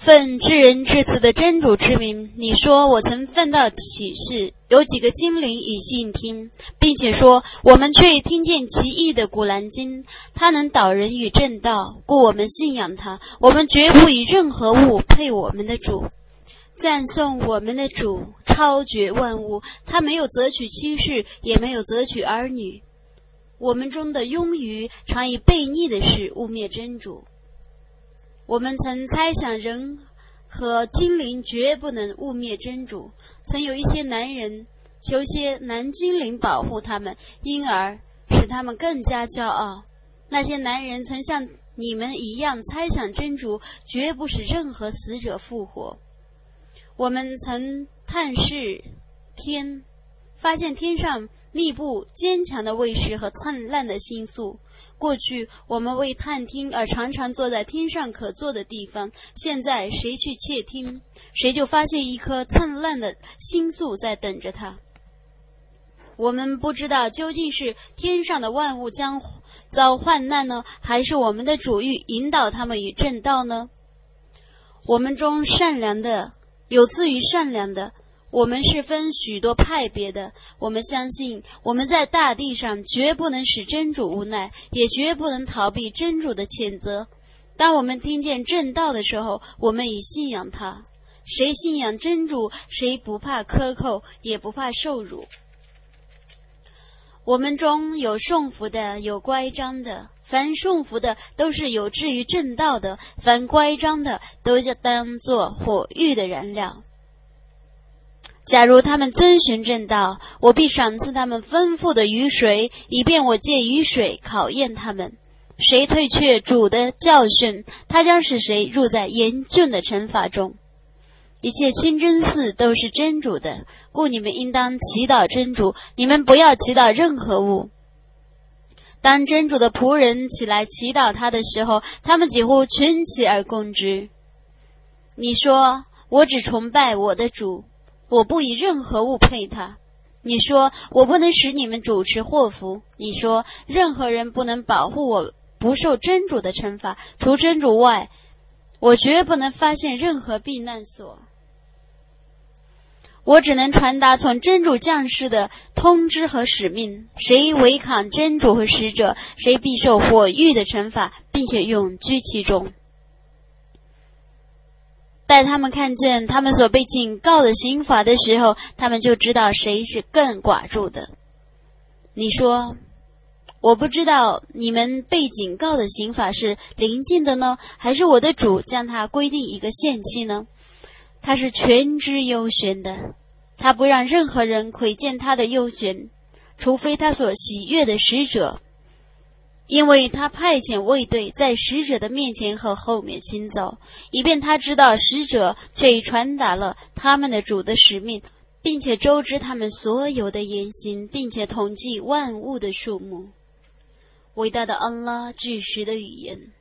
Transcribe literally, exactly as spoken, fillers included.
奉至仁至慈的真主之名，你说我曾奉到启示，有几个精灵以信听，并且说我们却听见奇异的古兰经，它能导人与正道，故我们信仰它，我们绝不以任何物配我们的主。赞颂我们的主，超绝万物，他没有择取妻室，也没有择取儿女。我们中的庸愚常以悖逆的事污蔑真主。我们曾猜想人和精灵绝不能污蔑真主，曾有一些男人求些男精灵保护他们，因而使他们更加骄傲。那些男人曾像你们一样猜想真主绝不使任何死者复活。我们曾探视天，发现天上密布坚强的卫士和灿烂的星宿。过去我们为探听而常常坐在天上可坐的地方，现在谁去窃听，谁就发现一颗灿烂的星宿在等着他。我们不知道究竟是天上的万物将遭患难呢，还是我们的主欲引导他们与正道呢？我们中善良的有次于善良的，我们是分许多派别的。我们相信我们在大地上绝不能使真主无奈，也绝不能逃避真主的谴责。当我们听见正道的时候，我们已信仰他。谁信仰真主，谁不怕克扣，也不怕受辱。我们中有顺服的，有乖张的。凡顺服的都是有志于正道的，凡乖张的都将当作火狱的燃料。假如他们遵循正道，我必赏赐他们丰富的雨水，以便我借雨水考验他们。谁退却主的教训，他将使谁入在严峻的惩罚中。一切清真寺都是真主的，故你们应当祈祷真主，你们不要祈祷任何物。当真主的仆人起来祈祷他的时候，他们几乎群起而攻之。你说，我只崇拜我的主，我不以任何物配他。你说，我不能使你们主持祸福。你说，任何人不能保护我不受真主的惩罚，除真主外，我绝不能发现任何避难所。我只能传达从真主降世的通知和使命，谁违抗真主和使者，谁必受火狱的惩罚，并且永居其中。待他们看见他们所被警告的刑罚的时候，他们就知道谁是更寡助的。你说，我不知道你们被警告的刑罚是临近的呢，还是我的主将它规定一个限期呢？他是全知幽玄的，他不让任何人窥见他的幽玄，除非他所喜悦的使者，因为他派遣卫队在使者的面前和后面行走，以便他知道使者却已传达了他们的主的使命，并且周知他们所有的言行，并且统计万物的数目。伟大的安拉至实的语言。